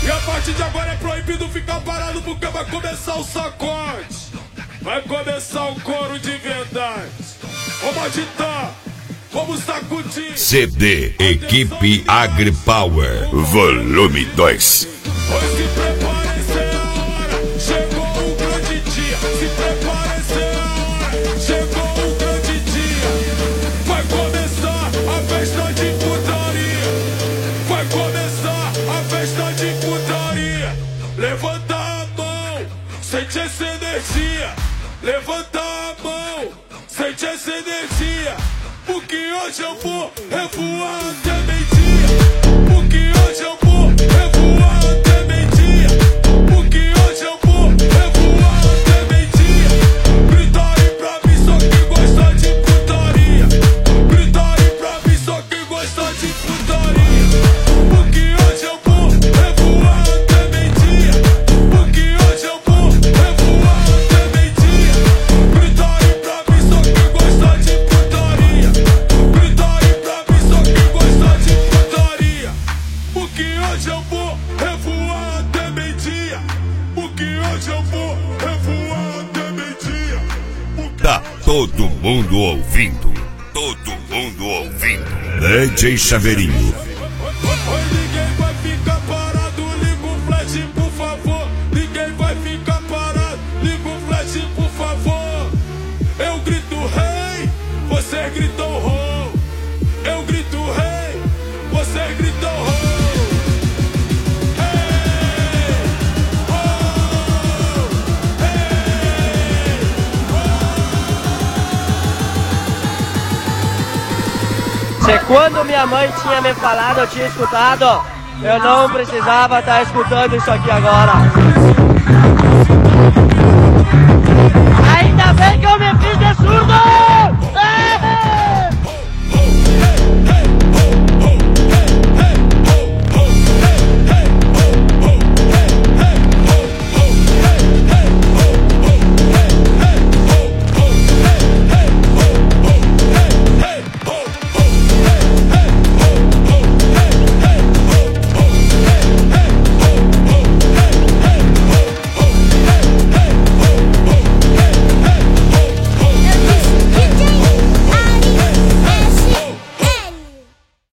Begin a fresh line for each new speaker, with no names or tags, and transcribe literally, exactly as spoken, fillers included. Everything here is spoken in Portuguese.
E a partir de agora é proibido ficar parado porque vai começar o sacode. Vai começar o coro de verdade. Vamos agitar, vamos sacudir.
C D Equipe AgriPower Volume dois.
Pois se preparem, cê é a hora. Chegou o grande dia. Se preparem, cê é a hora. Chegou o grande dia. Vai começar a festa de putaria. Vai começar a festa de putaria. Levanta a mão, sente essa energia. Levanta a mão, sente essa energia. Porque hoje eu vou revoar até meio-dia. Porque hoje eu vou revoar até meio-dia. Porque hoje eu vou revoar até meio-dia. Grita aí pra mim só quem gosta de putaria. Grita aí pra mim só quem gosta de putaria. Porque hoje eu vou revoar até meio-dia. Porque hoje eu vou revoar até meio-dia. Grita aí pra mim só quem gosta de putaria. Grita aí pra mim só quem gosta de putaria. Porque hoje eu vou revoar até meio-dia. Porque hoje eu vou revoar até meio-dia.
Tá todo mundo ouvindo. Todo mundo ouvindo. D J Chaveirinho.
Oi, ninguém vai ficar parado, liga o flash por favor. Ninguém vai ficar parado, liga o flash por favor. Eu grito rei, você gritou ho. Eu grito rei, você gritou ho. Hey, oh, hey, oh.
Se quando minha mãe tinha me falado, eu tinha escutado, eu não precisava estar escutando isso aqui agora. Ainda bem que eu me fiz de surdo! É!